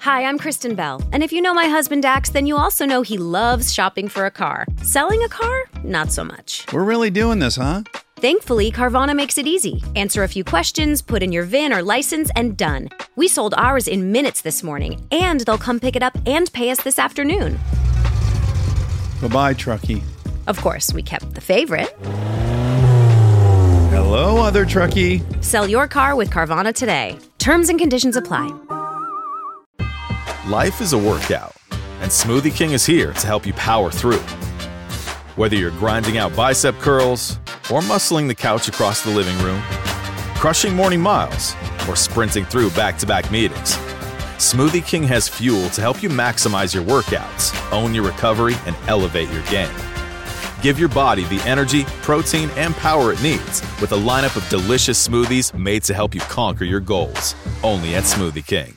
Hi, I'm Kristen Bell, and if you know my husband Dax, then you also know he loves shopping for a car. Selling a car? Not so much. We're really doing this, huh? Thankfully, Carvana makes it easy. Answer a few questions, put in your VIN or license, and done. We sold ours in minutes this morning, and they'll come pick it up and pay us this afternoon. Bye-bye, Truckee. Of course, we kept the favorite. Hello, other Truckee. Sell your car with Carvana today. Terms and conditions apply. Life is a workout, and Smoothie King is here to help you power through. Whether you're grinding out bicep curls, or muscling the couch across the living room, crushing morning miles, or sprinting through back-to-back meetings, Smoothie King has fuel to help you maximize your workouts, own your recovery, and elevate your game. Give your body the energy, protein, and power it needs with a lineup of delicious smoothies made to help you conquer your goals. Only at Smoothie King.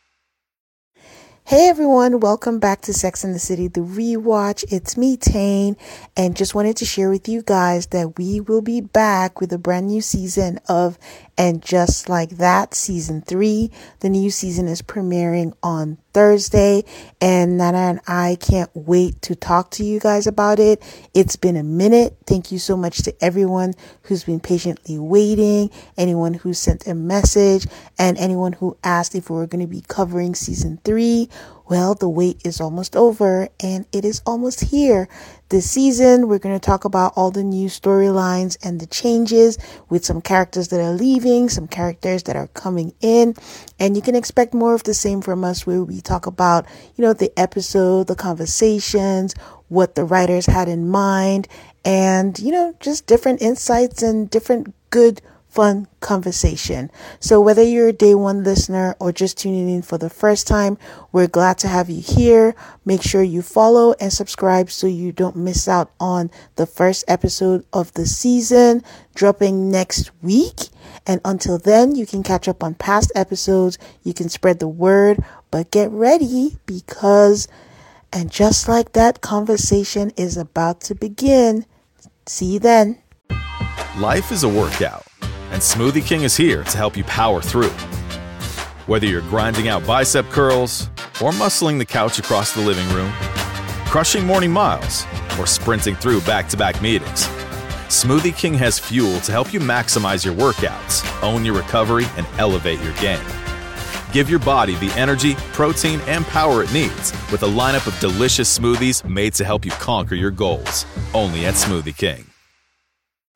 Hey everyone, welcome back to Sex and the City, the rewatch. It's me, Tane, and just wanted to share with you guys that we will be back with a brand new season of And Just Like That, Season 3. The new season is premiering on Thursday, and Nana and I can't wait to talk to you guys about it. It's been a minute. Thank you so much to everyone who's been patiently waiting, anyone who sent a message, and anyone who asked if we were going to be covering Season 3. Well, the wait is almost over, and it is almost here. This season, we're going to talk about all the new storylines and the changes with some characters that are leaving, some characters that are coming in, and you can expect more of the same from us, where we talk about, the episode, the conversations, what the writers had in mind, and, just different insights and different good fun conversation. So whether you're a day one listener or just tuning in for the first time, we're glad to have you here. Make sure you follow and subscribe so you don't miss out on the first episode of the season dropping next week. And until then, you can catch up on past episodes. You can spread the word, but get ready because And Just Like That, conversation is about to begin. See you then. Life is a workout, and Smoothie King is here to help you power through. Whether you're grinding out bicep curls, or muscling the couch across the living room, crushing morning miles, or sprinting through back-to-back meetings, Smoothie King has fuel to help you maximize your workouts, own your recovery, and elevate your game. Give your body the energy, protein, and power it needs with a lineup of delicious smoothies made to help you conquer your goals. Only at Smoothie King.